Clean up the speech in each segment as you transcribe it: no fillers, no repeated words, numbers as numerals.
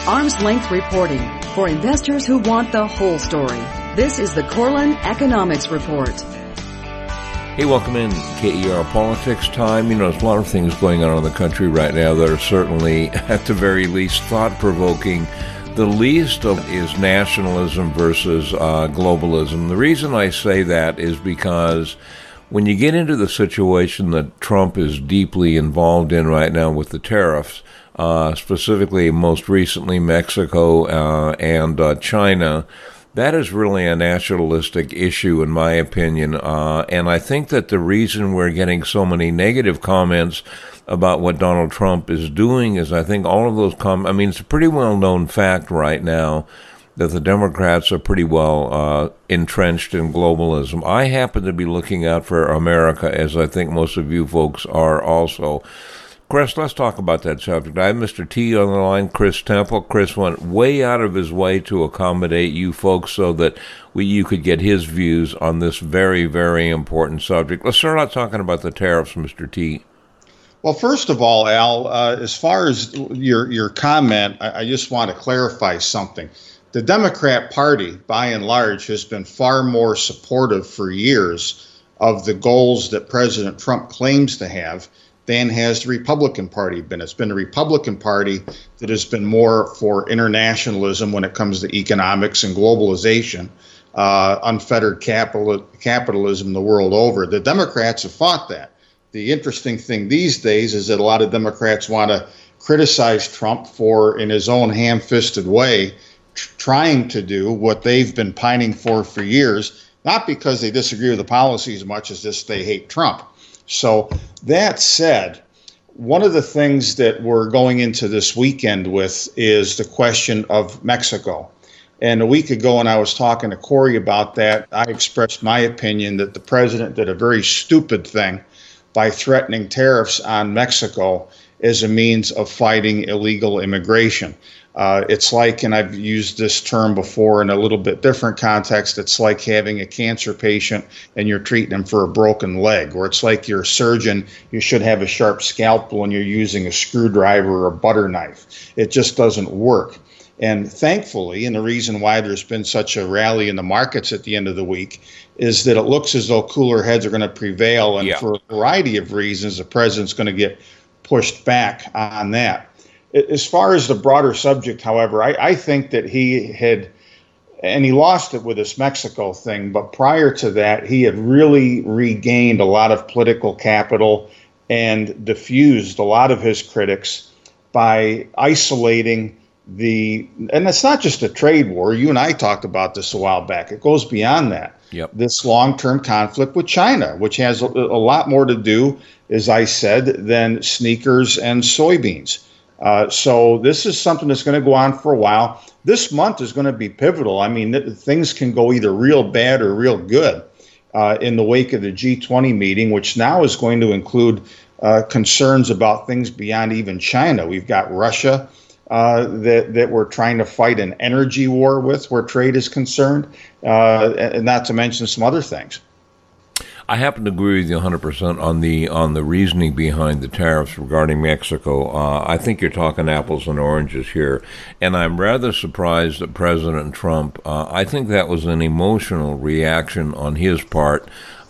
Arm's length reporting for investors who want the whole story. This is the Corlin Economics Report. Hey, welcome in KER Politics Time. You know, there's a lot of things going on in the country right now that are certainly, at the very least, thought-provoking. The least of is nationalism versus globalism. The reason I say that is because when you get into the situation that Trump is deeply involved in right now with the tariffs, specifically most recently Mexico and China, that is really a nationalistic issue in my opinion. And I think that the reason we're getting so many negative comments about what Donald Trump is doing is I think all of those it's a pretty well-known fact right now that the Democrats are pretty well entrenched in globalism. I happen to be looking out for America, as I think most of you folks are also. Chris, let's talk about that subject. I have Mr. T on the line, Chris Temple. Chris went way out of his way to accommodate you folks so that you could get his views on this very, very important subject. Let's start out talking about the tariffs, Mr. T. Well, first of all, Al, as far as your comment, I just want to clarify something. The Democrat Party, by and large, has been far more supportive for years of the goals that President Trump claims to have than has the Republican Party been. It's been the Republican Party that has been more for internationalism when it comes to economics and globalization, unfettered capitalism the world over. The Democrats have fought that. The interesting thing these days is that a lot of Democrats want to criticize Trump for, in his own ham-fisted way, trying to do what they've been pining for years, not because they disagree with the policy as much as just they hate Trump. So that said, one of the things that we're going into this weekend with is the question of Mexico. And a week ago, when I was talking to Corey about that, I expressed my opinion that the president did a very stupid thing by threatening tariffs on Mexico as a means of fighting illegal immigration. It's like, and I've used this term before in a little bit different context, it's like having a cancer patient and you're treating them for a broken leg, or it's like you're a surgeon, you should have a sharp scalpel and you're using a screwdriver or a butter knife. It just doesn't work. And thankfully, and the reason why there's been such a rally in the markets at the end of the week is that it looks as though cooler heads are going to prevail. And for a variety of reasons, the president's going to get pushed back on that. As far as the broader subject, however, I think that he had, and he lost it with this Mexico thing, but prior to that, he had really regained a lot of political capital and diffused a lot of his critics by isolating and it's not just a trade war. You and I talked about this a while back. It goes beyond that. Yep. This long-term conflict with China, which has a lot more to do, as I said, than sneakers and soybeans. So this is something that's going to go on for a while. This month is going to be pivotal. I mean, things can go either real bad or real good in the wake of the G20 meeting, which now is going to include concerns about things beyond even China. We've got Russia that we're trying to fight an energy war with, where trade is concerned, and not to mention some other things. I happen to agree with you 100% on the reasoning behind the tariffs regarding Mexico. I think you're talking apples and oranges here, and I'm rather surprised that President Trump, I think that was an emotional reaction on his part,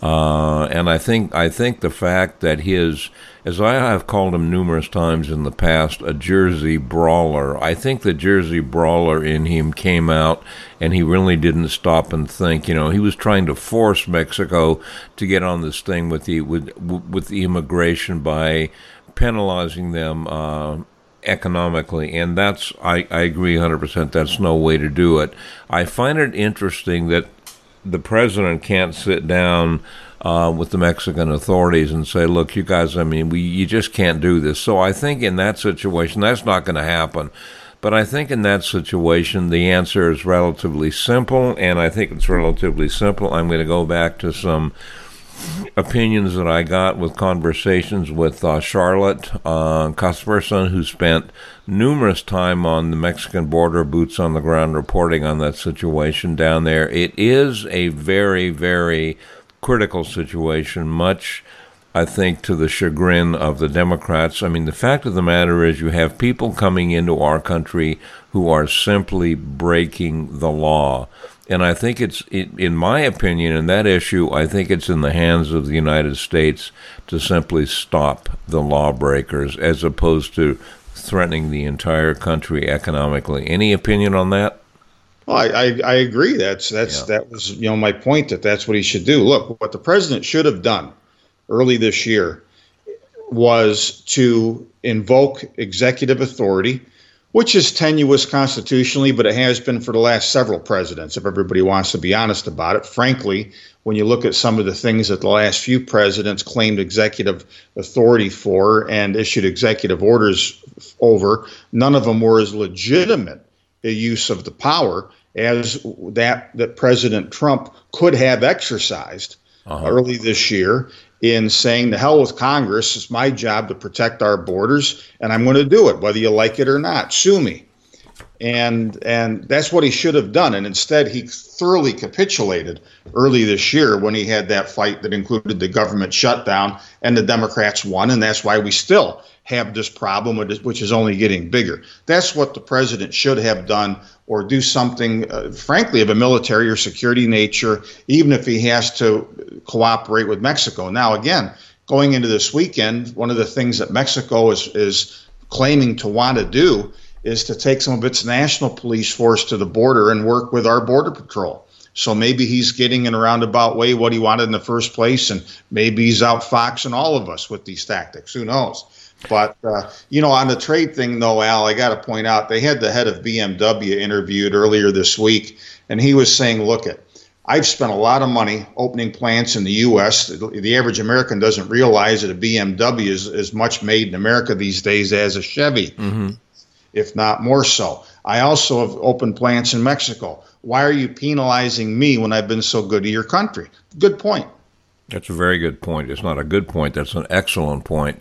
and I think the fact that as I have called him numerous times in the past, a Jersey brawler. I think the Jersey brawler in him came out, and he really didn't stop and think. You know, he was trying to force Mexico to get on this thing with the immigration by penalizing them economically, and I agree 100%. That's no way to do it. I find it interesting that the president can't sit down with the Mexican authorities and say, look, you guys, you just can't do this. So I think in that situation, that's not going to happen. But I think in that situation, the answer is relatively simple, and I think it's relatively simple. I'm going to go back to some opinions that I got with conversations with Charlotte Cuthbertson, who spent numerous time on the Mexican border, boots on the ground, reporting on that situation down there. It is a very, very critical situation, much I think, to the chagrin of the Democrats. I mean, the fact of the matter is you have people coming into our country who are simply breaking the law. And I think in my opinion, in that issue, I think it's in the hands of the United States to simply stop the lawbreakers as opposed to threatening the entire country economically. Any opinion on that? Well, I agree. That was my point, that's what he should do. Look, what the president should have done early this year was to invoke executive authority, which is tenuous constitutionally, but it has been for the last several presidents, if everybody wants to be honest about it. Frankly, when you look at some of the things that the last few presidents claimed executive authority for and issued executive orders over, none of them were as legitimate a use of the power as that President Trump could have exercised early this year in saying, to hell with Congress, it's my job to protect our borders, and I'm going to do it, whether you like it or not. Sue me. And that's what he should have done. And instead, he thoroughly capitulated early this year when he had that fight that included the government shutdown, and the Democrats won. And that's why we still have this problem, which is only getting bigger. That's what the president should have done, or do something, frankly, of a military or security nature, even if he has to cooperate with Mexico. Now, again, going into this weekend, one of the things that Mexico is claiming to want to do is to take some of its national police force to the border and work with our border patrol. So maybe he's getting in a roundabout way what he wanted in the first place, and maybe he's outfoxing all of us with these tactics. Who knows? But, on the trade thing, though, Al, I got to point out, they had the head of BMW interviewed earlier this week, and he was saying, look, I've spent a lot of money opening plants in the U.S. The average American doesn't realize that a BMW is as much made in America these days as a Chevy, if not more so. I also have opened plants in Mexico. Why are you penalizing me when I've been so good to your country? Good point. That's a very good point. It's not a good point. That's an excellent point.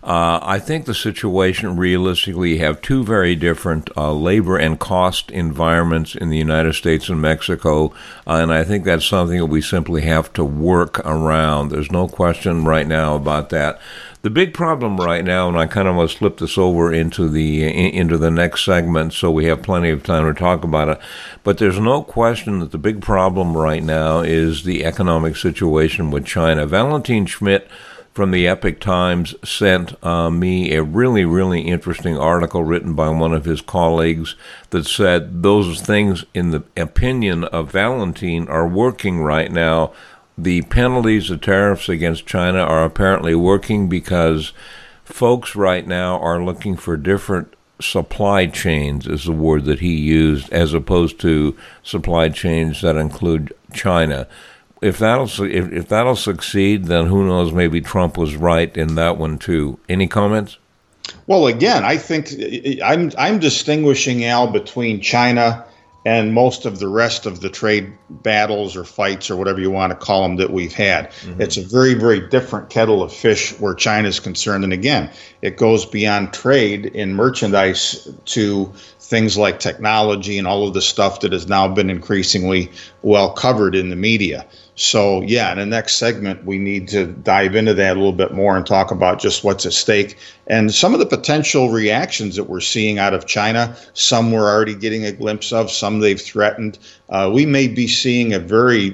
I think the situation, realistically, you have two very different labor and cost environments in the United States and Mexico, and I think that's something that we simply have to work around. There's no question right now about that. The big problem right now, and I kind of want to slip this over into the next segment so we have plenty of time to talk about it, but there's no question that the big problem right now is the economic situation with China. Valentin Schmidt from the Epoch Times sent me a really, really interesting article written by one of his colleagues that said those things, in the opinion of Valentin, are working right now. The penalties, the tariffs against China are apparently working because folks right now are looking for different supply chains, is the word that he used, as opposed to supply chains that include China. If that'll succeed, then who knows, maybe Trump was right in that one too. Any comments? Well, again, I think I'm distinguishing, Al, between China and most of the rest of the trade battles or fights or whatever you want to call them that we've had. It's a very, very different kettle of fish where China is concerned. And again, it goes beyond trade in merchandise to things like technology and all of the stuff that has now been increasingly well covered in the media. So, yeah, in the next segment, we need to dive into that a little bit more and talk about just what's at stake and some of the potential reactions that we're seeing out of China. Some we're already getting a glimpse of, some they've threatened. We may be seeing a very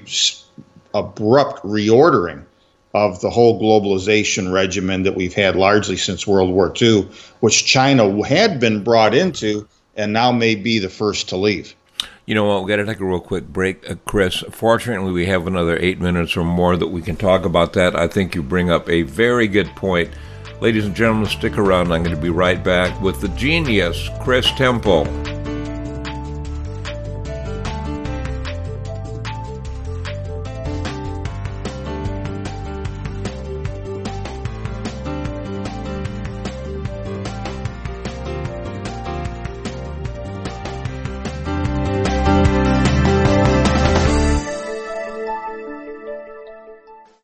abrupt reordering of the whole globalization regimen that we've had largely since World War II, which China had been brought into and now may be the first to leave. You know what, we've got to take a real quick break, Chris. Fortunately, we have another 8 minutes or more that we can talk about that. I think you bring up a very good point. Ladies and gentlemen, stick around. I'm going to be right back with the genius, Chris Temple.